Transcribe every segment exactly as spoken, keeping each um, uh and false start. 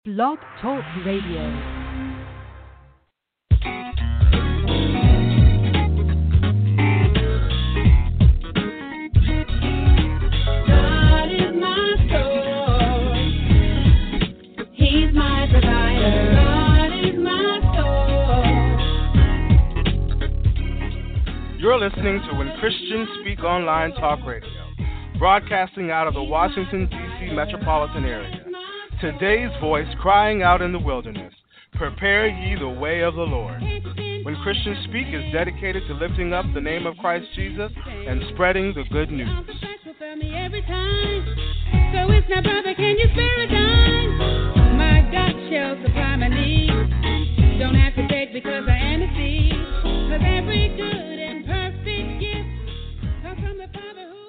Blog Talk Radio. You're listening to When Christians Speak Online Talk Radio, broadcasting out of the Washington, D C metropolitan area. Today's voice crying out in the wilderness, prepare ye the way of the Lord. When Christians Speak is dedicated to lifting up the name of Christ Jesus and spreading the good news. So it's now, brother, can you spare a dime? My God shall supply my needs. Don't have to beg because I am a seed. Cause every good and perfect gift comes from the Father who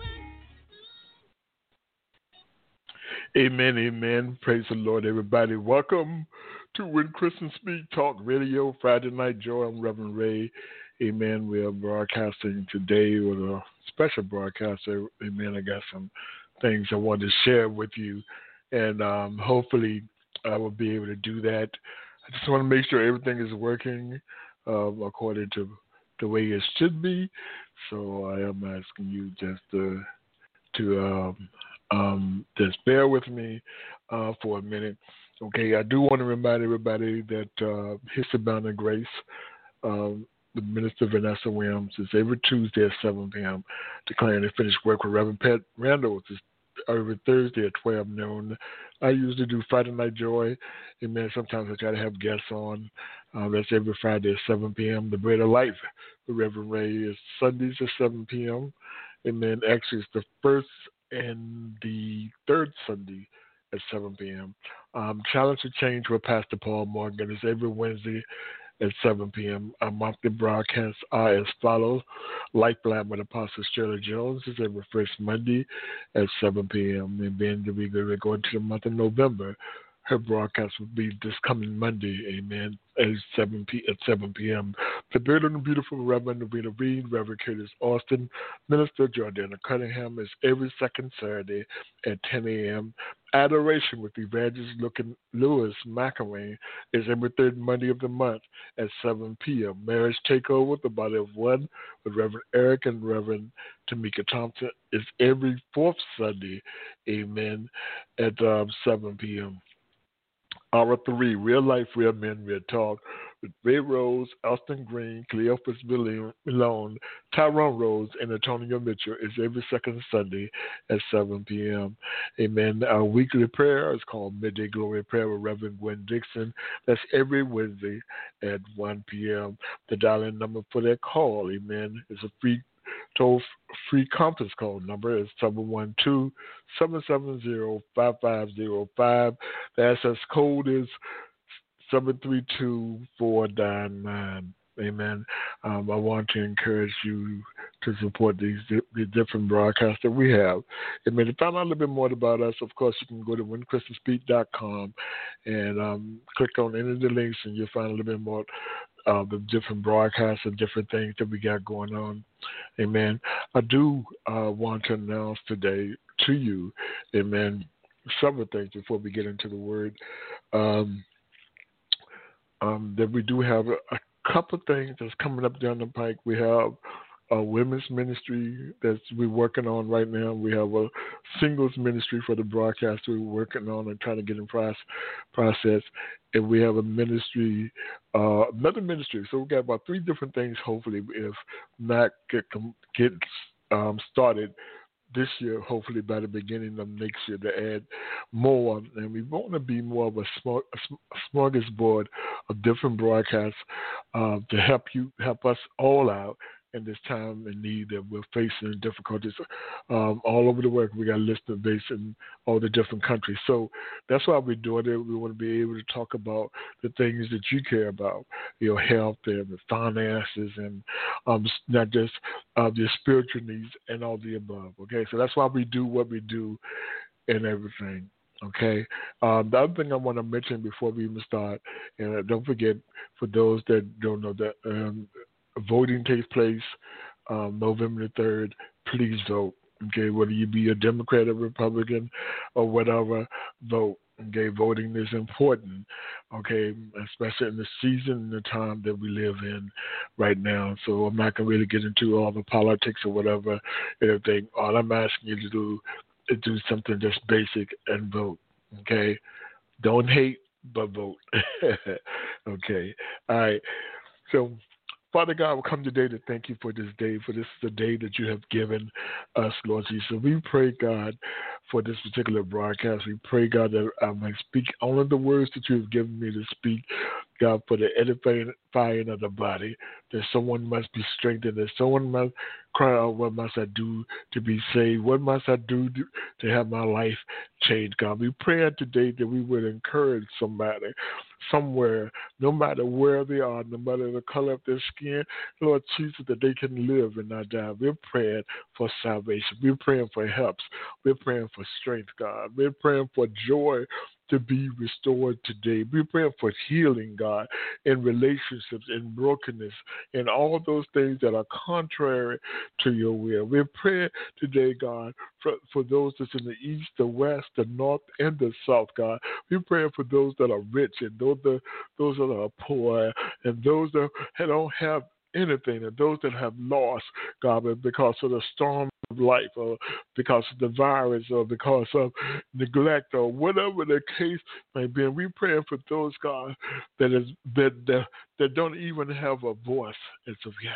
Amen, amen. Praise the Lord, everybody. Welcome to When Christians Speak Talk Radio, Friday Night Joy. I'm Reverend Ray. Amen. We are broadcasting today with a special broadcast. Amen. I got some things I want to share with you, and um, hopefully I will be able to do that. I just want to make sure everything is working um, according to the way it should be. So I am asking you just to, to um, um, just bear with me uh, for a minute. Okay, I do want to remind everybody that uh, History Bound in Grace, um, the Minister Vanessa Williams, is every Tuesday at seven p.m. declaring the finished work with Reverend Pat Randall. It's every Thursday at twelve noon. I usually do Friday Night Joy. Amen. Sometimes I try to have guests on. Uh, that's every Friday at seven p.m. The Bread of Life with Reverend Ray is Sundays at seven p.m. Amen. Actually, it's the first and the third Sunday at seven p.m. Um, Challenge to Change with Pastor Paul Morgan is every Wednesday at seven p.m. Our monthly broadcasts are as follows. Lifeline with Apostle Shirley Jones is every first Monday at seven p.m. And then we go going to the month of November. Her broadcast will be this coming Monday, amen, at seven p at seven p.m. The Beautiful and Beautiful Reverend Novita Reed, Reverend Curtis Austin, Minister Jordana Cunningham is every second Saturday at ten a.m. Adoration with Evangelist Lewis McElwain is every third Monday of the month at seven p.m. Marriage Takeover with the Body of One with Reverend Eric and Reverend Tamika Thompson is every fourth Sunday, amen, at um, seven p.m. Hour three, Real Life, Real Men, Real Talk with Ray Rose, Austin Green, Cleophas Malone, Tyrone Rose, and Antonio Mitchell is every second Sunday at seven p.m. Amen. Our weekly prayer is called Midday Glory Prayer with Reverend Gwen Dixon. That's every Wednesday at one p.m. The dial-in number for that call, amen, is a free toll-free conference call number is seven one two, seven seven zero, five five zero five. The access code is seven three two, four nine nine. Amen. Um, I want to encourage you to support these, these different broadcasts that we have. Amen. To find out a little bit more about us, of course, you can go to when christians speak dot com and um, click on any of the links, and you'll find a little bit more of the different broadcasts and different things that we got going on. Amen. I do uh, want to announce today to you, amen, several things before we get into the word. Um, um, that we do have a, a couple of things that's coming up down the pike. We have a women's ministry that we're working on right now. We have a singles ministry for the broadcast we're working on and trying to get in process. process. And we have a ministry, uh, another ministry. So we've got about three different things, hopefully, if not get, get um, started this year, hopefully by the beginning of next year, to add more. And we want to be more of a, small, a smorgasbord of different broadcasts uh, to help you, help us all out in this time and need that we're facing difficulties um, all over the world. We got listeners based in all the different countries. So that's why we're doing it. We want to be able to talk about the things that you care about, your health and the finances and um, not just uh, your spiritual needs and all the above. Okay, so that's why we do what we do and everything. Okay. Um, the other thing I want to mention before we even start, and uh, don't forget, for those that don't know, that um, voting takes place um, November the third. Please vote. Okay, whether you be a Democrat or Republican or whatever, vote. Okay, voting is important, okay, especially in the season and the time that we live in right now. So I'm not going to really get into all the politics or whatever, everything. All I'm asking you to do is do something just basic and vote, okay? Don't hate, but vote. Okay, all right. So, Father God, we come today to thank you for this day, for this is the day that you have given us, Lord Jesus. We pray, God, for this particular broadcast. We pray, God, that I might speak only the words that you have given me to speak, God, for the edifying of the body, that someone must be strengthened, that someone must cry out, what must I do to be saved? What must I do to, to have my life changed, God? We pray today that we would encourage somebody somewhere, no matter where they are, no matter the color of their skin, Lord Jesus, that they can live and not die. We're praying for salvation. We're praying for helps. We're praying for strength, God. We're praying for joy to be restored today. We're praying for healing, God, in relationships, in brokenness, and all those things that are contrary to your will. We're praying today, God, for, for those that's in the east, the west, the north, and the south, God. We're praying for those that are rich and those that, those that are poor and those that don't have anything, and those that have lost, God, because of the storm of life, or because of the virus, or because of neglect, or whatever the case may be. And we're praying for those, God, that is that that, that don't even have a voice as of yet.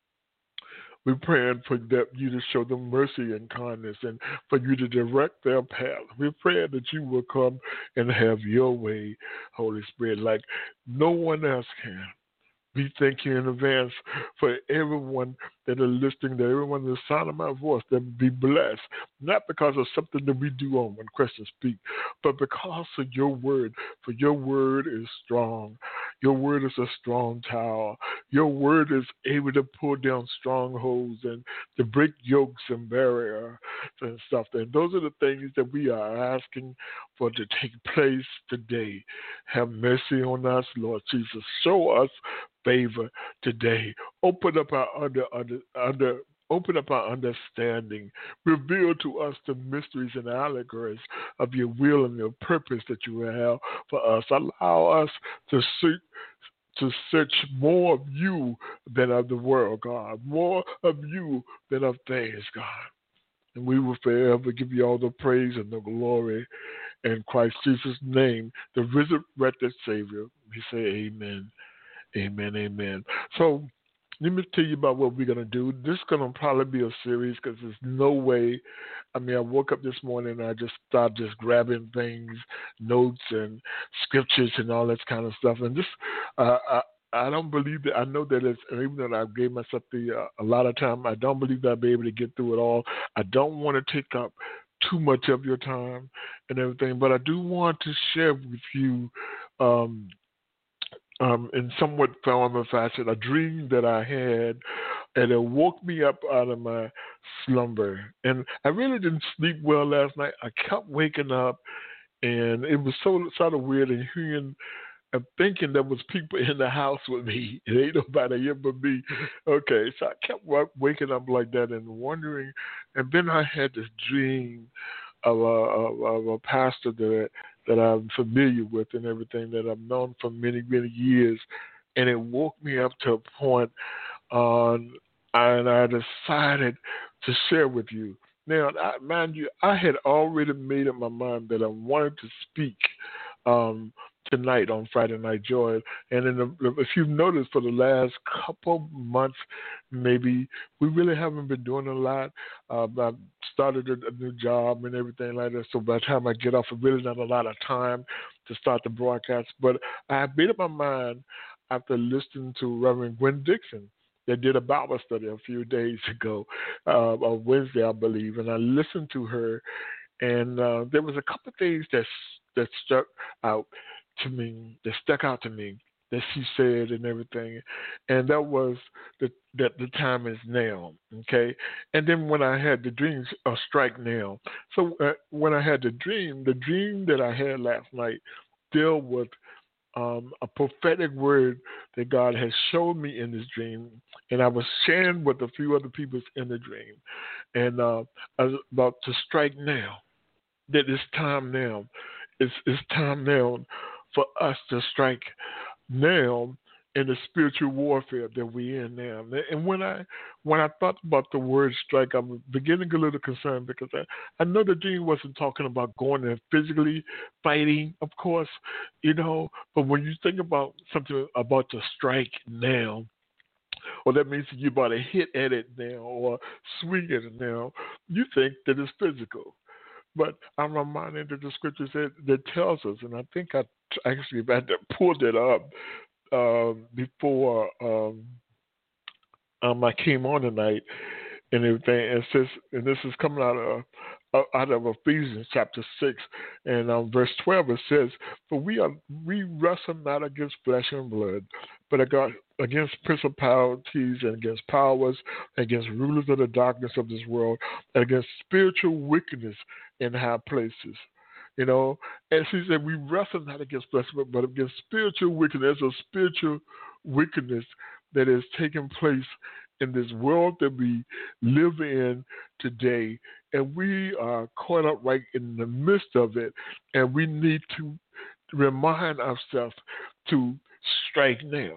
We're praying for that you to show them mercy and kindness, and for you to direct their path. We're praying that you will come and have your way, Holy Spirit, like no one else can. We thank you in advance for everyone that are listening, that everyone in the sound of my voice, that be blessed, not because of something that we do on When Christians Speak, but because of your word. For your word is strong. Your word is a strong tower. Your word is able to pull down strongholds and to break yokes and barriers and stuff. And those are the things that we are asking for to take place today. Have mercy on us, Lord Jesus. Show us favor today. Open up our under, under, under open up our understanding. Reveal to us the mysteries and allegories of your will and your purpose that you have for us. Allow us to seek to search more of you than of the world, God. More of you than of things, God. And we will forever give you all the praise and the glory in Christ Jesus' name, the resurrected Savior. We say amen. Amen, amen. So let me tell you about what we're going to do. This is going to probably be a series because there's no way. I mean, I woke up this morning and I just started just grabbing things, notes and scriptures and all that kind of stuff. And just, uh, I, I don't believe that. I know that it's, even though I gave myself the, uh, a lot of time, I don't believe that I'll be able to get through it all. I don't want to take up too much of your time and everything, but I do want to share with you um, Um, in somewhat form or fashion, a dream that I had, and it woke me up out of my slumber. And I really didn't sleep well last night. I kept waking up, and it was so sort of weird and hearing and thinking there was people in the house with me. It ain't nobody here but me. Okay, so I kept waking up like that and wondering. And then I had this dream of a, of, of a pastor that that I'm familiar with and everything that I've known for many, many years. And it woke me up to a point, um, and I decided to share with you. Now, I, mind you, I had already made up my mind that I wanted to speak um, tonight on Friday Night Joy. And in the, if you've noticed, for the last couple months, maybe, we really haven't been doing a lot. Uh, I started a, a new job and everything like that, so by the time I get off, I've really not a lot of time to start the broadcast. But I made up my mind after listening to Reverend Gwen Dixon. They did a Bible study a few days ago, uh, on Wednesday, I believe, and I listened to her, and uh, there was a couple of things that that stuck out to me, that stuck out to me, that she said and everything, and that was the, that the time is now, okay? And then when I had the dreams, uh, strike now. So uh, when I had the dream, the dream that I had last night dealt with um, a prophetic word that God has shown me in this dream, and I was sharing with a few other people in the dream, and uh, I was about to strike now, that it's time now. It's, it's time now for us to strike now in the spiritual warfare that we're in now. And when I when I thought about the word strike, I'm beginning to get a little concerned because I, I know the dream wasn't talking about going and physically fighting, of course, you know, but when you think about something about to strike now, or that means that you're about to hit at it now or swing at it now, you think that it's physical. But I'm reminded that the scriptures that, that tells us, and I think I actually had to pull that up um, before um, um, I came on tonight and everything. It says, and this is coming out of uh, out of Ephesians chapter six and um, verse twelve. It says, "For we are we wrestle not against flesh and blood, but against principalities and against powers, against rulers of the darkness of this world, and against spiritual wickedness in high places." You know, and she said, we wrestle not against flesh, but against spiritual wickedness, or spiritual wickedness that is taking place in this world that we live in today. And we are caught up right in the midst of it. And we need to remind ourselves to strike now.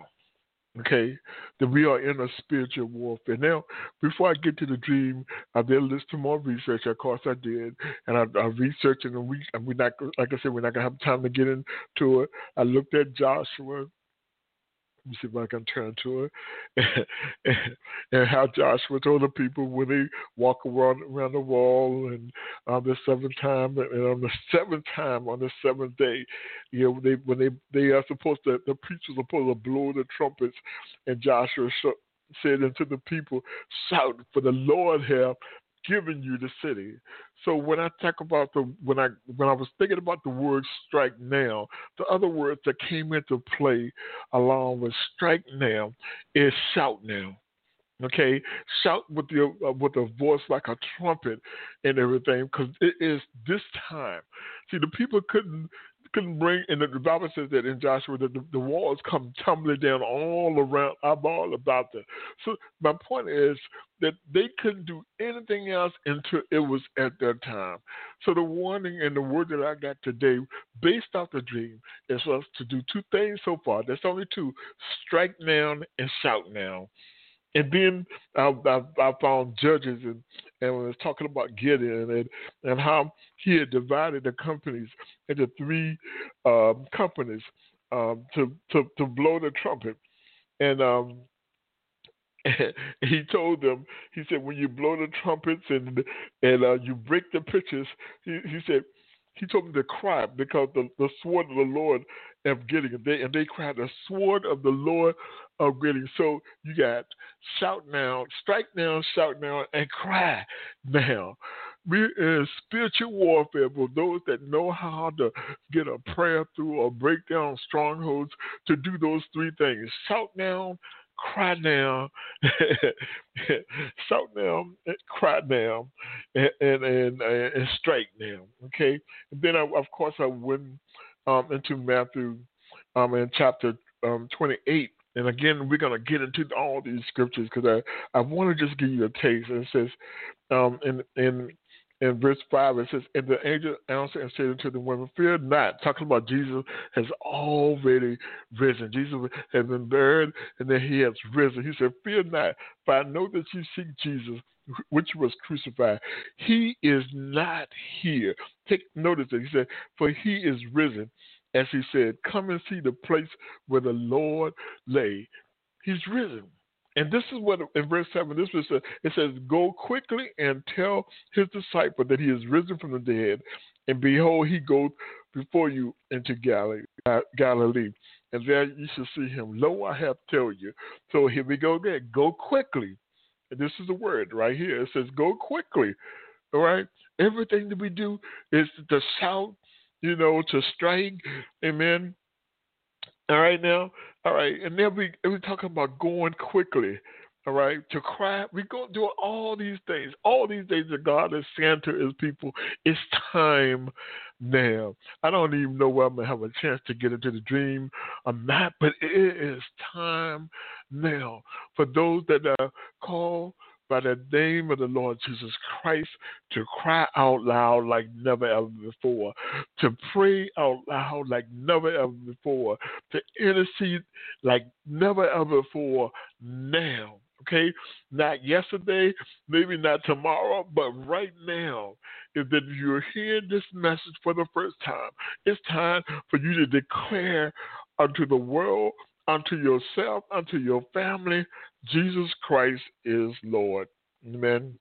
Okay, that we are in a spiritual warfare. Now, before I get to the dream, I did listen to more research. Of course, I did, and I, I researched, and we, and we not, like I said, we're not gonna have time to get into it. I looked at Joshua. Let me see if I can turn to it. And, and how Joshua told the people when they walk around, around the wall, and on the seventh time, and on the seventh time, on the seventh day, you know, they when they they are supposed to, the preachers are supposed to blow the trumpets, and Joshua sh- said unto the people, "Shout, for the Lord have given you the city." So when I talk about the when I when I was thinking about the word strike now, the other words that came into play along with strike now is shout now. Okay, shout with your uh, with a voice like a trumpet and everything, because it is this time. See, the people couldn't couldn't bring, and the, the Bible says that in Joshua that the, the walls come tumbling down all around. I'm all about that. So my point is that they couldn't do anything else until it was at their time. So the warning and the word that I got today, based off the dream, is for us to do two things so far. There's only two: strike now and shout now. And then I, I, I found Judges, and, and when I was talking about Gideon and, and how he had divided the companies into three um, companies um, to, to to blow the trumpet. And um, he told them, he said, when you blow the trumpets and and uh, you break the pitchers, he, he said, he told them to cry because the, the sword of the Lord of Gideon. And they, and they cried, the sword of the Lord of Gideon. So you got shout now, strike now, shout now, and cry now. We're in spiritual warfare for those that know how to get a prayer through or break down strongholds, to do those three things: shout now, cry now, shout now, cry now, and and, and, and strike now. Okay, and then I, of course I went um, into Matthew um, in chapter um, twenty-eight, and again we're gonna get into all these scriptures because I, I want to just give you a taste. And it says um, in in in verse five, it says, "And the angel answered and said unto the women, Fear not." Talking about Jesus has already risen. Jesus has been buried, and then he has risen. He said, "Fear not, for I know that you seek Jesus, which was crucified. He is not here." Take notice that he said, "For he is risen." As he said, "Come and see the place where the Lord lay." He's risen. And this is what, in verse seven, this was, it says, "Go quickly and tell his disciple that he is risen from the dead. And behold, he goes before you into Galilee, Galilee. And there you shall see him. Lo, I have told you." So here we go again. Go quickly. And this is the word right here. It says, go quickly. All right? Everything that we do is to shout, you know, to strike. Amen. All right now, all right, and then we we talking about going quickly, all right, to cry. We go do all these things, all these things that God is saying to His people. It's time now. I don't even know whether I'm gonna have a chance to get into the dream or not, but it is time now for those that are called by the name of the Lord Jesus Christ to cry out loud like never ever before, to pray out loud like never ever before, to intercede like never ever before now. Okay, not yesterday, maybe not tomorrow, but right now. If that you're hearing this message for the first time, it's time for you to declare unto the world, unto yourself, unto your family, Jesus Christ is Lord. Amen.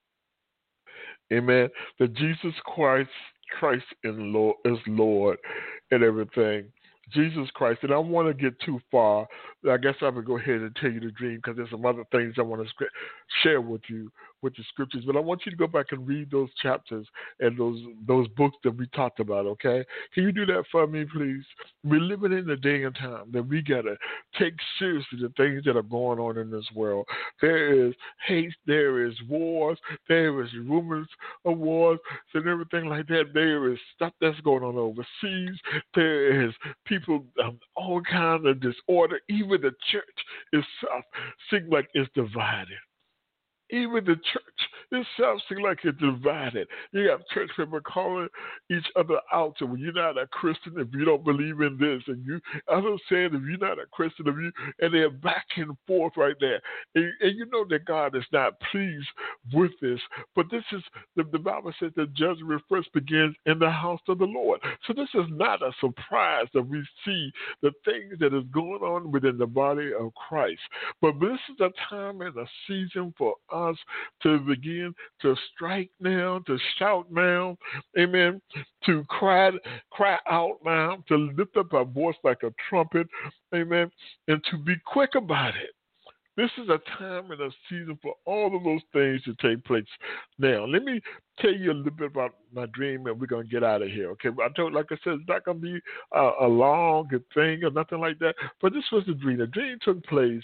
Amen. That Jesus Christ, Christ in Lord, is Lord and everything. Jesus Christ. And I don't want to get too far. I guess I would go ahead and tell you the dream because there's some other things I want to share with you with the scriptures. But I want you to go back and read those chapters and those those books that we talked about, okay? Can you do that for me, please? We're living in a day and time that we got to take seriously the things that are going on in this world. There is hate, there is wars, there is rumors of wars and everything like that. There is stuff that's going on overseas. There is people, um, all kinds of disorder. Even the church itself seems like it's divided. Even the church itself seems like it's divided. You got church people calling each other out. So when you're not a Christian, if you don't believe in this, and you, others saying if you're not a Christian, if you, and they're back and forth right there. And, and you know that God is not pleased with this. But this is, the, the Bible says that judgment first begins in the house of the Lord. So this is not a surprise that we see the things that is going on within the body of Christ. But this is a time and a season for us to begin to strike now, to shout now, amen, to cry, cry out now, to lift up our voice like a trumpet, amen, and to be quick about it. This is a time and a season for all of those things to take place. Now, let me tell you a little bit about my dream, and we're going to get out of here, okay? I told, like I said, it's not going to be a, a long thing or nothing like that, but this was the dream. The dream took place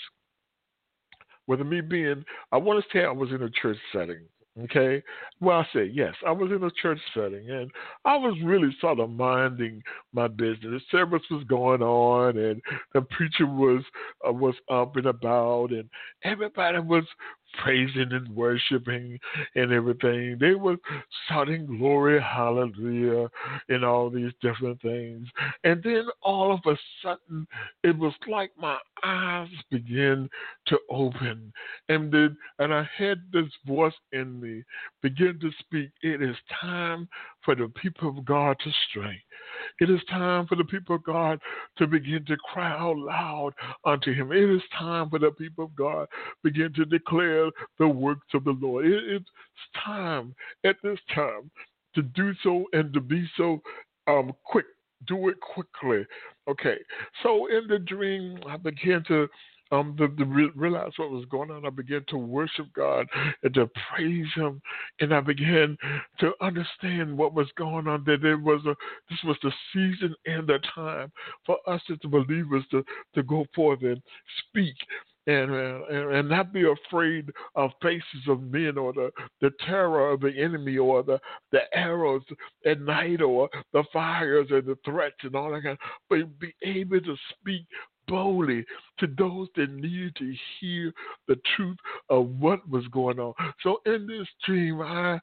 with me being, I want to say I was in a church setting, okay? Well, I say yes, I was in a church setting, and I was really sort of minding my business. The service was going on, and the preacher was uh, was up and about, and everybody was praising and worshiping and everything. They were shouting glory, hallelujah, and all these different things. And then all of a sudden, it was like my eyes began to open. And then, and I had this voice in me begin to speak. It is time for the people of God to stray. It is time for the people of God to begin to cry out loud unto him. It is time for the people of God begin to declare the works of the Lord. It, it's time at this time to do so and to be so um, quick. Do it quickly. Okay. So in the dream, I began to Um, to, to re- realize what was going on. I began to worship God and to praise him, and I began to understand what was going on, that there was a, this was the season and the time for us as the believers to, to go forth and speak and, uh, and and not be afraid of faces of men or the, the terror of the enemy or the, the arrows at night or the fires and the threats and all that kind of, but be able to speak boldly to those that needed to hear the truth of what was going on. So in this dream, I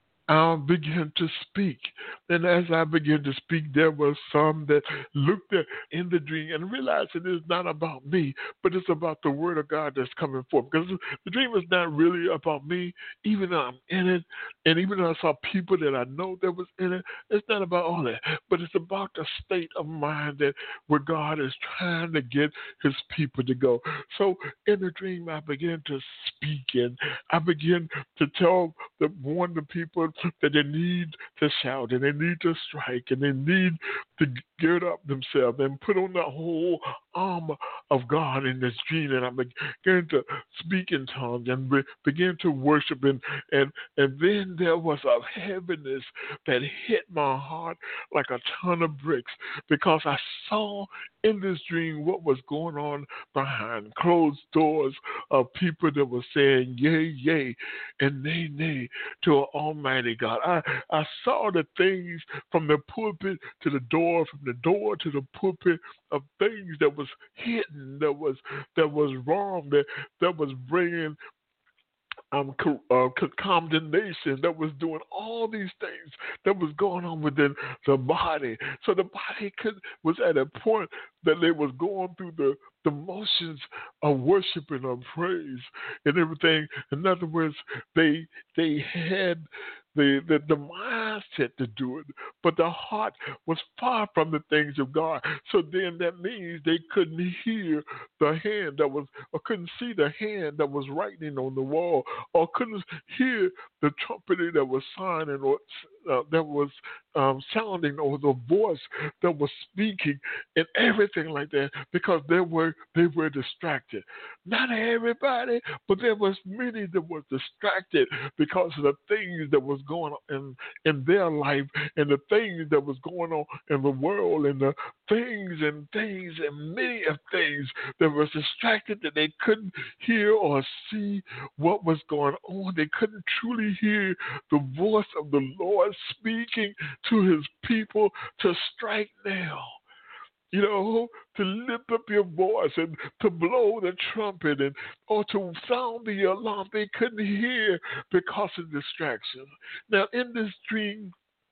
I began to speak. And as I began to speak, there were some that looked at in the dream and realized it is not about me, but it's about the word of God that's coming forth. Because the dream is not really about me, even though I'm in it, and even though I saw people that I know that was in it, it's not about all that. But it's about the state of mind that where God is trying to get his people to go. So in the dream, I began to speak, and I began to tell the warn the people that they need to shout and they need to strike and they need to gird up themselves and put on the whole armor of God in this dream. And I began to speak in tongues and be, begin to worship. And, and, and then there was a heaviness that hit my heart like a ton of bricks because I saw in this dream what was going on behind closed doors of people that were saying yay, yay, and nay, nay to an almighty God. I, I saw the things from the pulpit to the door, from the door to the pulpit of things that was hidden, that was that was wrong, that, that was bringing um, co- uh, co- condemnation, that was doing all these things that was going on within the body. So the body could was at a point that they was going through the, the motions of worship and of praise and everything. In other words, they they had the, the, the mindset to do it, but the heart was far from the things of God. So then that means they couldn't hear the hand that was, or couldn't see the hand that was writing on the wall, or couldn't hear the trumpeter that was signing, or uh, that was um, sounding, or the voice that was speaking, and everything like that, because they were they were distracted. Not everybody, but there was many that were distracted because of the things that was going on in, in their life, and the things that was going on in the world, and the things and things and many of things that was distracted, that they couldn't hear or see what was going on. They couldn't truly hear the voice of the Lord speaking to his people to strike now. You know, to lift up your voice and to blow the trumpet, and or to sound the alarm. They couldn't hear because of distraction. Now, in this dream,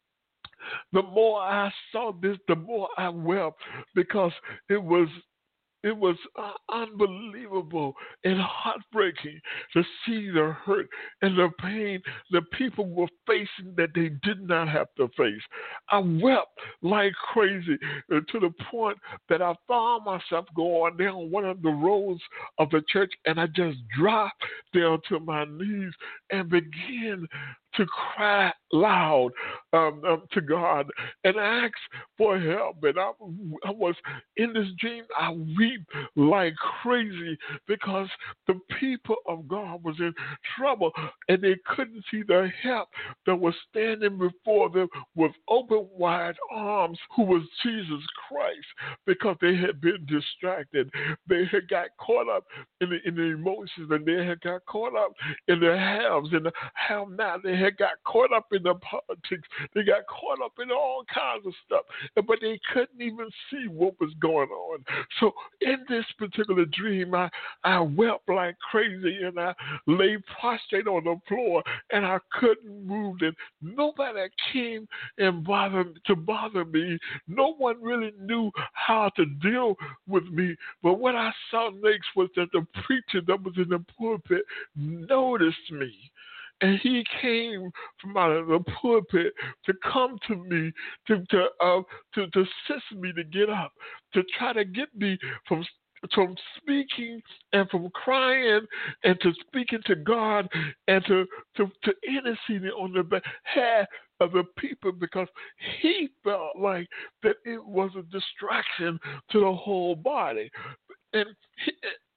the more I saw this, the more I wept, because it was It was uh, unbelievable and heartbreaking to see the hurt and the pain the people were facing that they did not have to face. I wept like crazy, uh, to the point that I found myself going down one of the roads of the church, and I just dropped down to my knees and began to cry loud um, um, to God and ask for help. And I, I was in this dream, I weep like crazy, because the people of God was in trouble, and they couldn't see the help that was standing before them with open wide arms, who was Jesus Christ, because they had been distracted. They had got caught up in the, in the emotions, and they had got caught up in the haves and the have not. They had got caught up in the politics. They got caught up in all kinds of stuff, but they couldn't even see what was going on. So in this particular dream, I, I wept like crazy, and I lay prostrate on the floor, and I couldn't move. And nobody came and bothered to bother me. No one really knew how to deal with me. But what I saw next was that the preacher that was in the pulpit noticed me. And he came from out of the pulpit to come to me, to to uh, to, to assist me to get up, to try to get me from from speaking and from crying, and to speaking to God, and to to, to interceding on the behalf of the people, because he felt like that it was a distraction to the whole body. And he,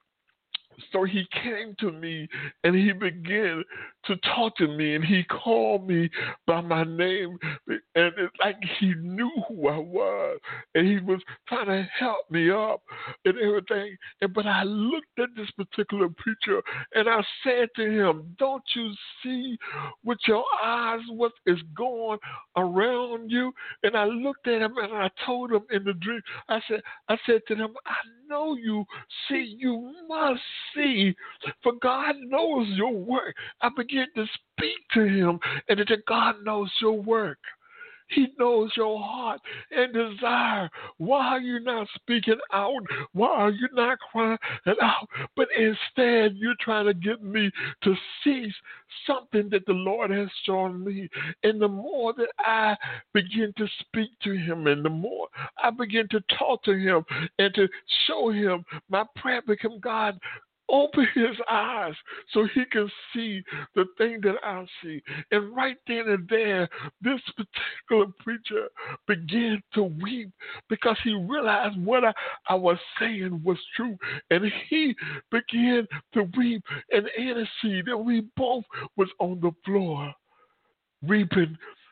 So he came to me, and he began to talk to me, and he called me by my name, and it's like he knew who I was, and he was trying to help me up and everything. And but I looked at this particular preacher, and I said to him, "Don't you see with your eyes what is going around you?" And I looked at him, and I told him in the dream, I said, I said to him, "I know you see, you must see, for God knows your work." I began to speak to him, and that God knows your work. He knows your heart and desire. Why are you not speaking out? Why are you not crying out? But instead, you're trying to get me to see something that the Lord has shown me. And the more that I begin to speak to him, and the more I begin to talk to him and to show him, my prayer become, God, open his eyes so he can see the thing that I see. And right then and there, this particular preacher began to weep, because he realized what I, I was saying was true. And he began to weep and intercede. And we both was on the floor weeping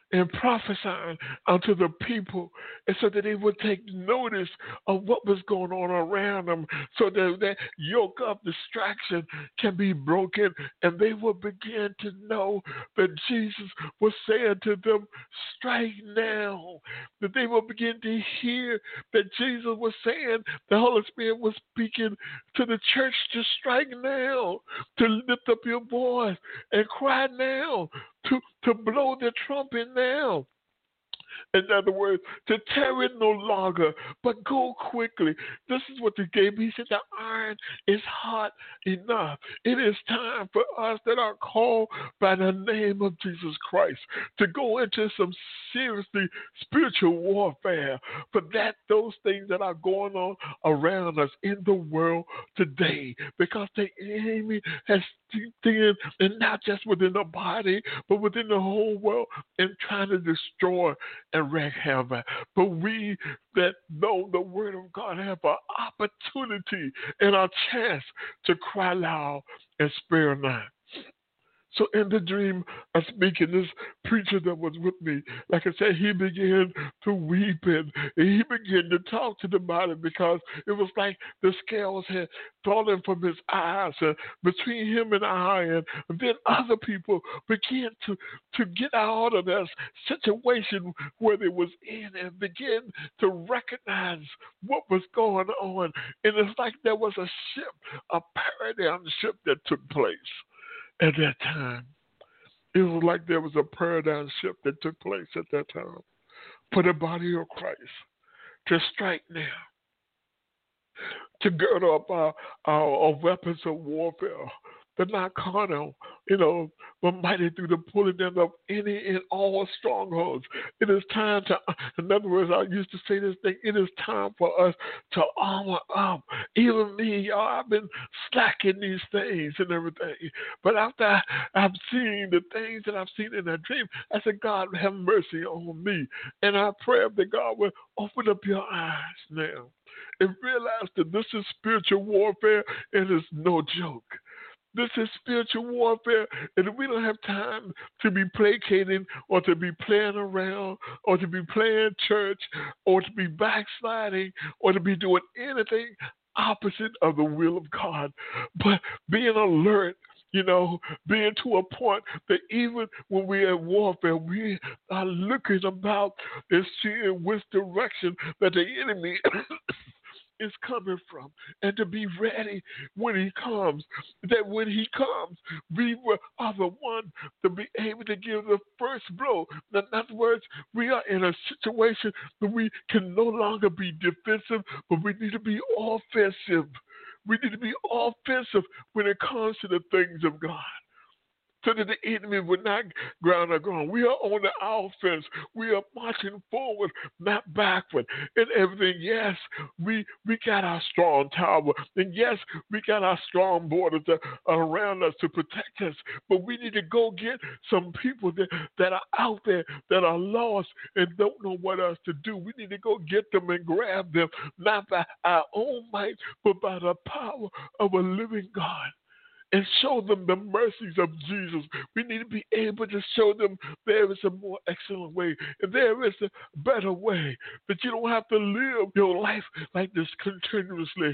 and prophesying unto the people, and so that they would take notice of what was going on around them, so that that yoke of distraction can be broken, and they will begin to know that Jesus was saying to them, strike now. That they will begin to hear that Jesus was saying, the Holy Spirit was speaking to the church to strike now, to lift up your voice and cry now, to, to blow the trumpet now. In other words, to tarry no longer, but go quickly. This is what he gave me. He said, the iron is hot enough. It is time for us that are called by the name of Jesus Christ to go into some seriously spiritual warfare for that, those things that are going on around us in the world today, because the enemy has in, and not just within the body, but within the whole world, and trying to destroy and wreak havoc. But we that know the word of God have an opportunity and a chance to cry loud and spare not. So in the dream of speaking, this preacher that was with me, like I said, he began to weep and he began to talk to the body, because it was like the scales had fallen from his eyes uh, between him and I, and then other people began to, to get out of this situation where they was in and begin to recognize what was going on. And it's like there was a shift, a paradigm shift that took place. At that time, it was like there was a paradigm shift that took place at that time for the body of Christ to strike now, to gird up our, our, our weapons of warfare. They're not carnal, you know, but mighty through the pulling down of any and all strongholds. It is time to, in other words, I used to say this thing, it is time for us to armor up. Even me, y'all, I've been slacking these things and everything. But after I, I've seen the things that I've seen in a dream, I said, God, have mercy on me. And I pray that God will open up your eyes now and realize that this is spiritual warfare and it's no joke. This is spiritual warfare, and we don't have time to be placating or to be playing around or to be playing church or to be backsliding or to be doing anything opposite of the will of God. But being alert, you know, being to a point that even when we're in warfare, we are looking about and seeing which direction that the enemy is coming from, and to be ready when he comes. That when he comes, we are the one to be able to give the first blow. In other words, we are in a situation that we can no longer be defensive, but we need to be offensive. We need to be offensive when it comes to the things of God, so that the enemy would not ground our ground. We are on the offense. We are marching forward, not backward. And everything, yes, we we got our strong tower. And yes, we got our strong borders that are around us to protect us. But we need to go get some people that, that are out there that are lost and don't know what else to do. We need to go get them and grab them, not by our own might, but by the power of a living God, and show them the mercies of Jesus. We need to be able to show them there is a more excellent way, and there is a better way, that you don't have to live your life like this continuously.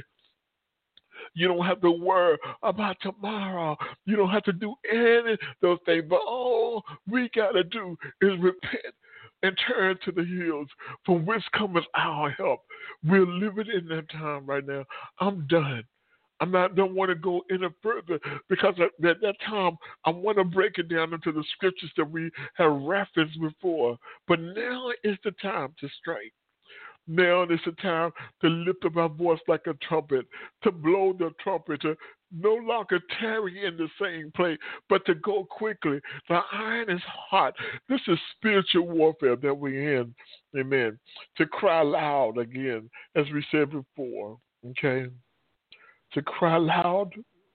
You don't have to worry about tomorrow. You don't have to do any of those things. But all we got to do is repent and turn to the hills from which cometh our help. We're living in that time right now. I'm done. I don't want to go any further, because at that time I want to break it down into the scriptures that we have referenced before. But now is the time to strike. Now is the time to lift up our voice like a trumpet, to blow the trumpet, to no longer tarry in the same place, but to go quickly. The iron is hot. This is spiritual warfare that we're in. Amen. To cry loud again, as we said before. Okay. To cry loud,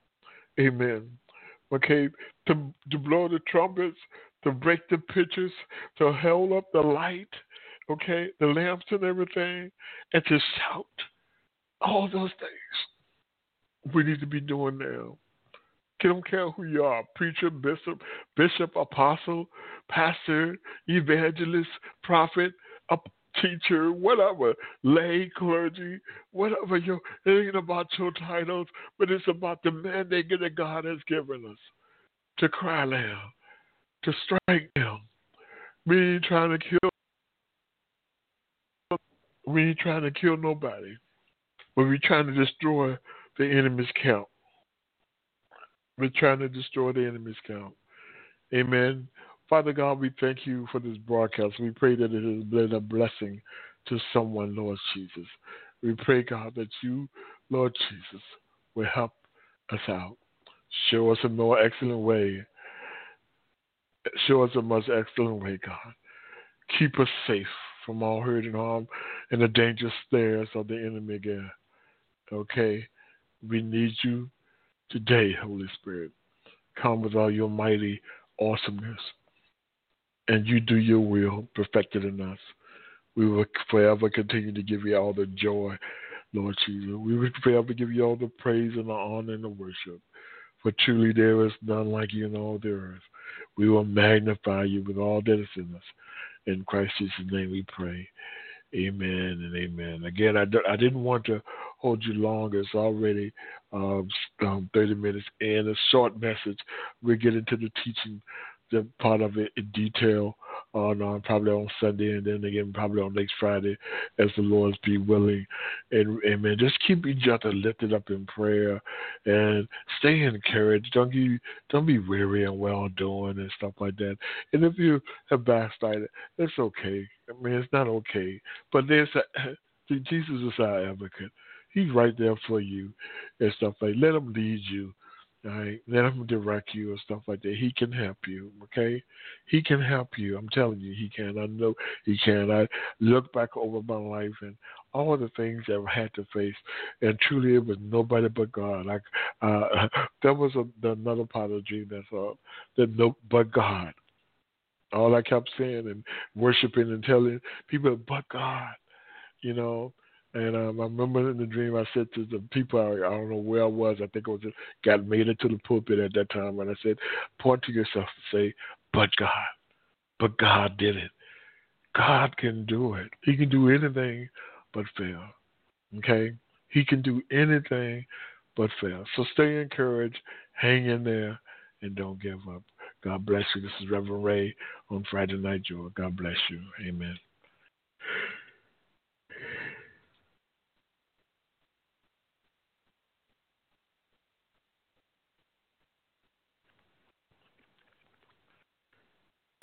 amen. Okay, to, to blow the trumpets, to break the pitchers, to hold up the light, okay, the lamps and everything, and to shout. All those things we need to be doing now. I don't care who you are, preacher, bishop, bishop, apostle, pastor, evangelist, prophet, a teacher, whatever, lay, clergy, whatever. You, it ain't about your titles, but it's about the mandate that God has given us to cry loud, to strike down. We ain't trying to kill. We ain't trying to kill nobody, but we're trying to destroy the enemy's camp. We're trying to destroy the enemy's camp. Amen. Father God, we thank you for this broadcast. We pray that it has been a blessing to someone, Lord Jesus. We pray, God, that you, Lord Jesus, will help us out. Show us a more excellent way. Show us a most excellent way, God. Keep us safe from all hurt and harm and the dangerous snares of the enemy again. Okay? We need you today, Holy Spirit. Come with all your mighty awesomeness. And you do your will perfected in us. We will forever continue to give you all the joy, Lord Jesus. We will forever give you all the praise and the honor and the worship. For truly there is none like you in all the earth. We will magnify you with all that is in us. In Christ Jesus' name we pray. Amen and amen. Again, I, I didn't want to hold you long. It's already um, um, thirty minutes in. A short message. We'll get into the teaching, the part of it in detail on uh, probably on Sunday, and then again probably on next Friday as the Lord's be willing. And amen. Just keep each other lifted up in prayer and stay encouraged. Don't you don't be weary and well doing and stuff like that. And if you have backslided, it's okay. I mean, it's not okay. But there's a, Jesus is our advocate. He's right there for you and stuff like that. Let him lead you. All right, let him direct you and stuff like that. He can help you, okay? He can help you. I'm telling you, he can. I know he can. I look back over my life and all the things that I had to face, and truly it was nobody but God. Like uh, that was a, another part of the dream that's all. That no, but God. All I kept saying and worshiping and telling people, but God, you know. And um, I remember in the dream I said to the people, I, I don't know where I was, I think I was got made it to the pulpit at that time, and I said, point to yourself and say, but God. But God did it. God can do it. He can do anything but fail. Okay? He can do anything but fail. So stay encouraged, hang in there, and don't give up. God bless you. This is Reverend Ray on Friday Night Joy. God bless you. Amen.